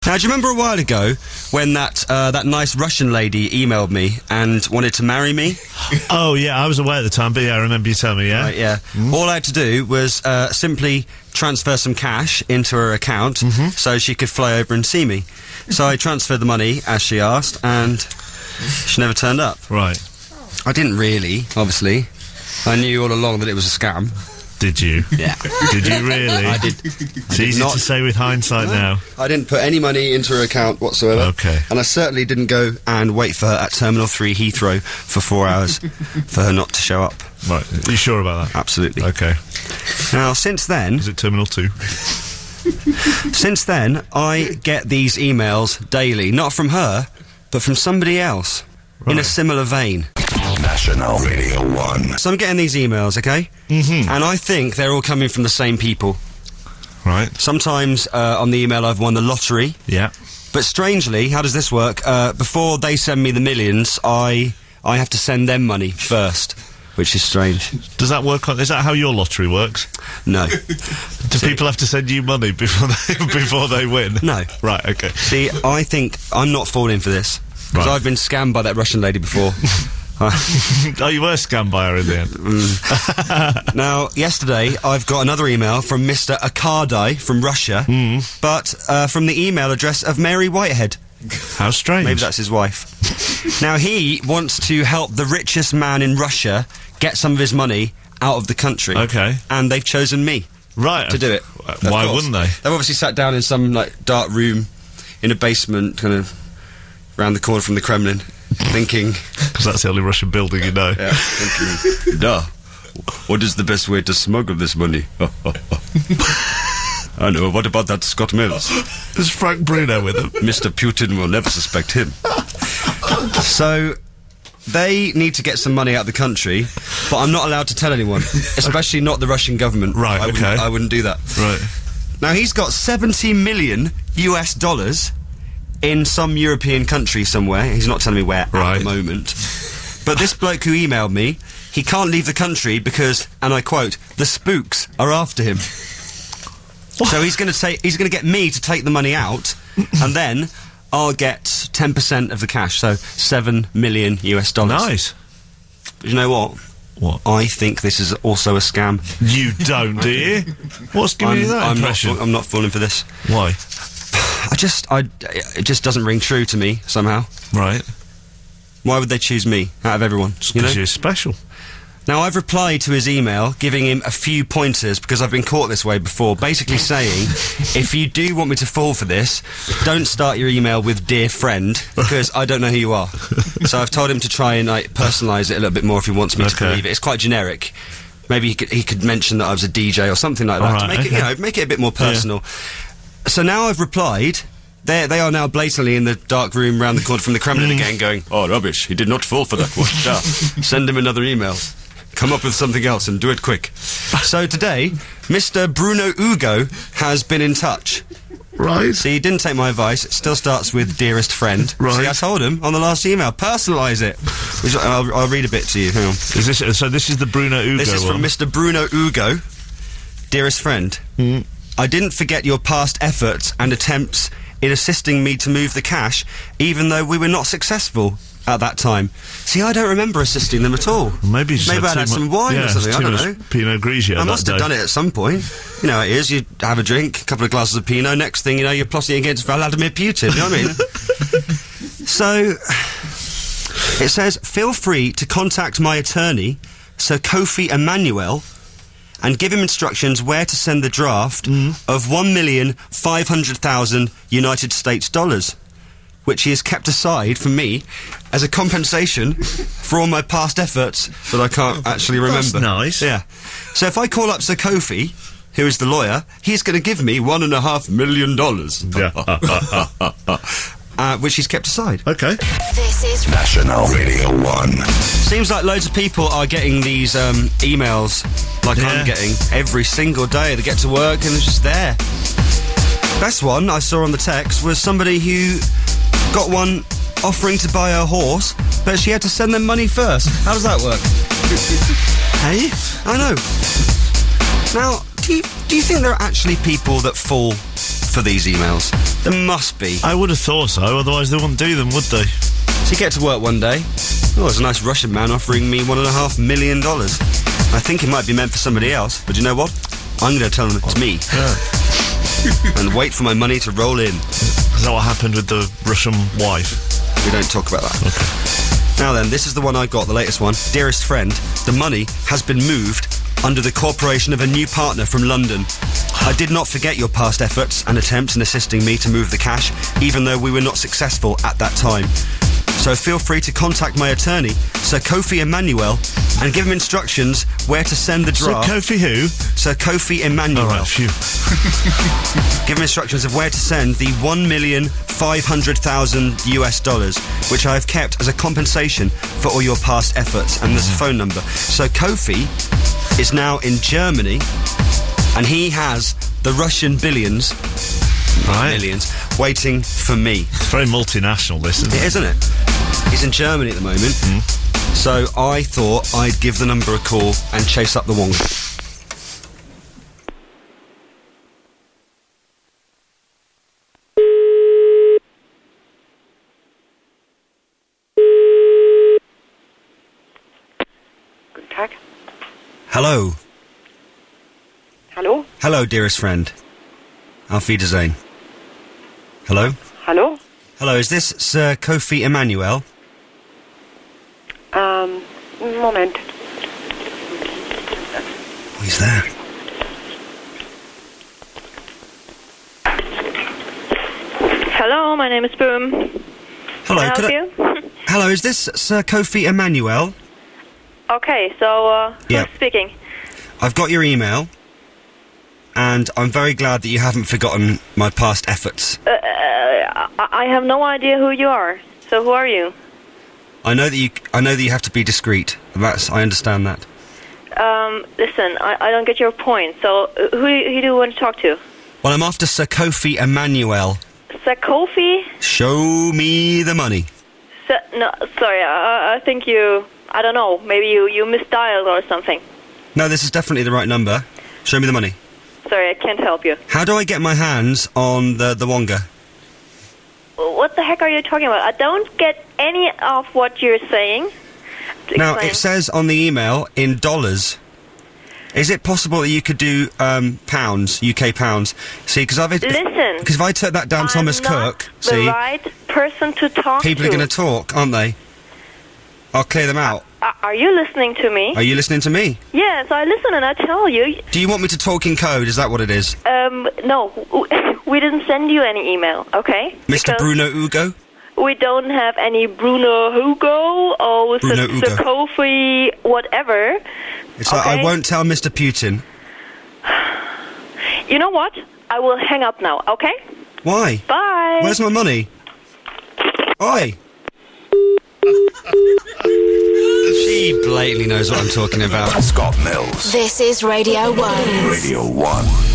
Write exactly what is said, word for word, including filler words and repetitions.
Now, do you remember a while ago when that uh, that nice Russian lady emailed me and wanted to marry me? Oh, yeah, I was away at the time, but yeah, I remember you telling me, yeah? Right, yeah. Mm. All I had to do was uh, simply transfer some cash into her account mm-hmm. so she could fly over and see me. So I transferred the money, as she asked, and she never turned up. Right. I didn't really, obviously. I knew all along that it was a scam. Did you? Yeah. Did you really? I did. It's easy not, to say with hindsight no, now. I didn't put any money into her account whatsoever. Okay. And I certainly didn't go and wait for her at Terminal three Heathrow for four hours for her not to show up. Right. Are you sure about that? Absolutely. Okay. Now, since then... Is it Terminal two? Since then, I get these emails daily, not from her, but from somebody else, right. in a similar vein. National Radio one. So I'm getting these emails, okay? Mm-hmm. And I think they're all coming from the same people. Right. Sometimes uh, on the email I've won the lottery. Yeah. But strangely, how does this work? Uh, before they send me the millions, I I have to send them money first, which is strange. Does that work on... Is that how your lottery works? No. Do See, people have to send you money before they, before they win? No. Right, okay. See, I think I'm not falling for this. Because right. I've been scammed by that Russian lady before. Oh, you were scammed by her in the end. Mm. Now, yesterday, I've got another email from Mister Akardai from Russia, mm. but uh, from the email address of Mary Whitehead. How strange. Maybe that's his wife. Now, he wants to help the richest man in Russia get some of his money out of the country. Okay. And they've chosen me. Right. To do it. Why wouldn't they? They've obviously sat down in some, like, dark room in a basement, kind of, round the corner from the Kremlin, thinking... Because that's the only Russian building you know. Yeah, thinking, duh, what is the best way to smuggle this money? I know, what about that Scott Mills? There's Frank Bruno with him. Mister Putin will never suspect him. So, they need to get some money out of the country, but I'm not allowed to tell anyone, especially not the Russian government. Right, I okay. Wouldn't, I wouldn't do that. Right. Now, he's got seventy million U S dollars in some European country somewhere. He's not telling me where right. at the moment. But this bloke who emailed me, he can't leave the country because, and I quote, the spooks are after him. What? So he's going to take, he's going to get me to take the money out, and then I'll get ten percent of the cash, so seven million U S dollars. Nice. But you know what? What? I think this is also a scam. You don't, do you? What's giving I'm, you that I'm impression? Not, I'm not falling for this. Why? I just, I, it just doesn't ring true to me, somehow. Right. Why would they choose me, out of everyone? You know? Because you're special. Now, I've replied to his email, giving him a few pointers, because I've been caught this way before, basically saying, if you do want me to fall for this, don't start your email with dear friend, because I don't know who you are. So I've told him to try and, like, personalise it a little bit more if he wants me okay. to believe it. It's quite generic. Maybe he could, he could mention that I was a D J or something like that, right, to make okay. it, you know, make it a bit more personal. Yeah. So now I've replied... They they are now blatantly in the dark room round the corner from the Kremlin again going, oh, rubbish, he did not fall for that one. Yeah. Send him another email. Come up with something else and do it quick. So today, Mister Bruno Hugo has been in touch. Right. See, he didn't take my advice. It still starts with dearest friend. Right. See, I told him on the last email, personalise it. Which I'll, I'll read a bit to you. Hang on. Is this, so this is the Bruno Hugo This is one? from Mister Bruno Hugo. Dearest friend, mm. I didn't forget your past efforts and attempts in assisting me to move the cash, even though we were not successful at that time. See, I don't remember assisting them at all. Maybe you just Maybe had I had too some mu- wine yeah, or something, too I don't much know. Pinot Grigio I must that have day. done it at some point. You know how it is, you have a drink, a couple of glasses of Pinot, next thing you know, you're plotting against Vladimir Putin, you know what I mean? So, it says, feel free to contact my attorney, Sir Kofi Emmanuel, and give him instructions where to send the draft mm. of one million five hundred thousand United States dollars, which he has kept aside for me as a compensation for all my past efforts that I can't actually remember. That's nice. Yeah. So if I call up Sir Kofi, who is the lawyer, he's going to give me one and a half million dollars. Yeah. Uh, which he's kept aside. Okay. This is National Radio one. Seems like loads of people are getting these um, emails like yeah. I'm getting every single day. They get to work and it's just there. Best one I saw on the text was somebody who got one offering to buy her horse, but she had to send them money first. How does that work? Hey? I know. Now, do you, do you think there are actually people that fall for these emails. There must be. I would have thought so, otherwise they wouldn't do them, would they? So you get to work one day. Oh, there's a nice Russian man offering me one and a half million dollars. I think it might be meant for somebody else, but you know what? I'm going to tell them it's me. Yeah. And wait for my money to roll in. Is that what happened with the Russian wife? We don't talk about that. Okay. Now then, this is the one I got, the latest one. Dearest friend, the money has been moved under the corporation of a new partner from London. I did not forget your past efforts and attempts in assisting me to move the cash, even though we were not successful at that time. So feel free to contact my attorney, Sir Kofi Emmanuel, and give him instructions where to send the draft. Sir Kofi who? Sir Kofi Emmanuel. All right, phew. Give him instructions of where to send the one million five hundred thousand US dollars, which I have kept as a compensation for all your past efforts. And there's a phone number. So Kofi is now in Germany, and he has the Russian billions, Right. millions, waiting for me. It's very multinational, this, isn't It it? isn't it? He's in Germany at the moment. So I thought I'd give the number a call and chase up the Wonga. Guten Tag. Hello. Hallo? Hello, dearest friend. Auf Wiedersehen. Hello? Hallo? Hello, is this Sir Kofi Emmanuel? Ähm, Moment. Oh, he's there. Hello, my name is Boom. Hello, Can I could help I- you? Hello, is this Sir Kofi Emmanuel? Okay, so, uh, who's Yeah. speaking? I've got your email, and I'm very glad that you haven't forgotten my past efforts. Uh, uh, I, I have no idea who you are. So who are you? I know that you. I know that you have to be discreet. And that's. I understand that. Um, listen, I, I don't get your point. So, uh, who, do you, who do you want to talk to? Well, I'm after Sir Kofi Emmanuel. Sir Kofi? Show me the money. Sir, no, sorry, I, I think you... I don't know, maybe you, you misdialed or something. No, this is definitely the right number. Show me the money. Sorry, I can't help you. How do I get my hands on the the Wonga? What the heck are you talking about? I don't get any of what you're saying. Now, Explain. it says on the email in dollars. Is it possible that you could do um, pounds, U K pounds? See, because I've... Listen. Because if I took that down Thomas I'm not Cook, the see, right person to talk people to. are going to talk, aren't they? I'll clear them out. Uh, are you listening to me? Are you listening to me? Yes, I listen and I tell you. Do you want me to talk in code? Is that what it is? Um, no, we didn't send you any email, okay? Mister Because Bruno Ugo? we don't have any Bruno Hugo or Bruno Sir, Hugo. Sir Kofi, whatever. It's like, I Okay. won't tell Mister Putin. You know what? I will hang up now, okay? Why? Bye. Where's my money? Oi! She blatantly knows what I'm talking about. Scott Mills. This is Radio one. Radio one.